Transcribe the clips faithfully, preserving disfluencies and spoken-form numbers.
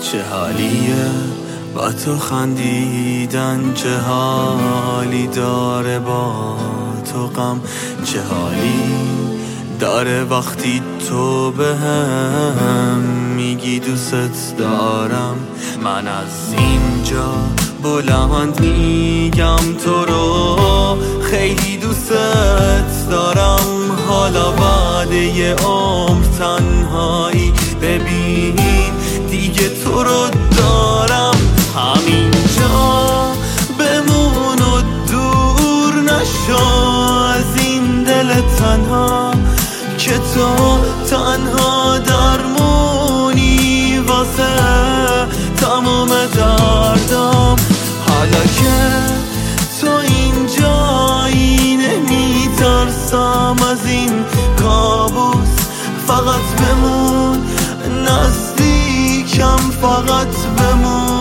چه حالیه با تو خندیدن، چه حالی داره با تو غم، چه حالی داره وقتی تو به هم میگی دوست دارم. من از اینجا بلند میگم تو رو خیلی دوست دارم. حالا بعد یه عمر تنهایی ببین دیگه تو رو دارم. همینجا بمون و دور نشو از این دل تنها، که تو تنها درمونی واسه تمام دردم. حالا که تو اینجایی نمیترسم از این کابوس، فقط بمون نزدیکم، فقط بمون.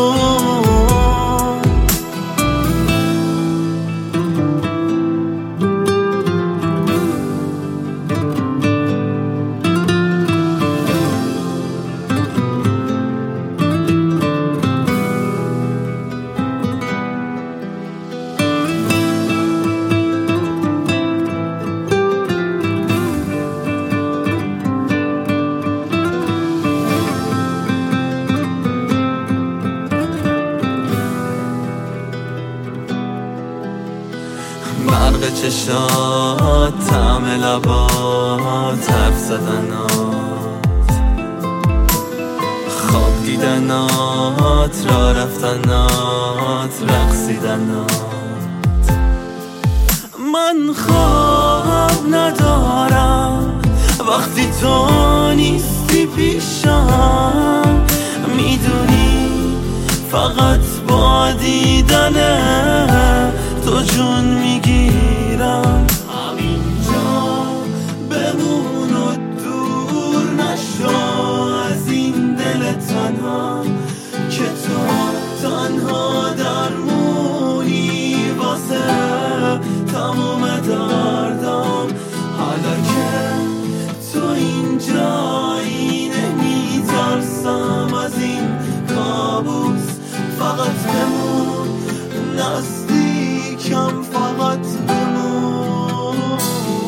برق چشات، طعم لبات، حرف زدنات، خواب دیدنات، راه رفتنات، رقصیدنات. من خواب ندارم وقتی تو نیستی پیشم، میدونی فقط با دیدنه تو جون میگیرم. همینجا بمون و دور نشو از این دل تنها، که تو تنها درمونی واسه تمام دردم. حالا که تو اینجایی نمیترسم از این کابوس، فقط بمون نزدیکم، فقط بمون.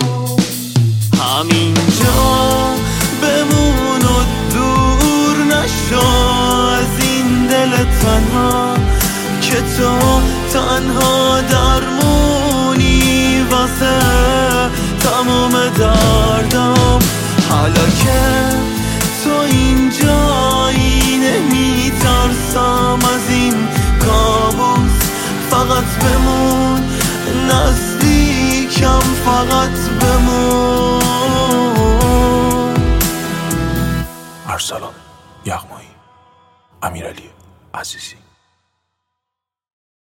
همینجا بمون و دور نشو از این دل تنها، که تو تنها درمونی واسه تمام دردم. حالا که تو اینجایی نمیترسم از این کابوس، فقط بمون نزدیکم، فقط بمون. ارسلان یغمایی، امیرعلی عزیزی.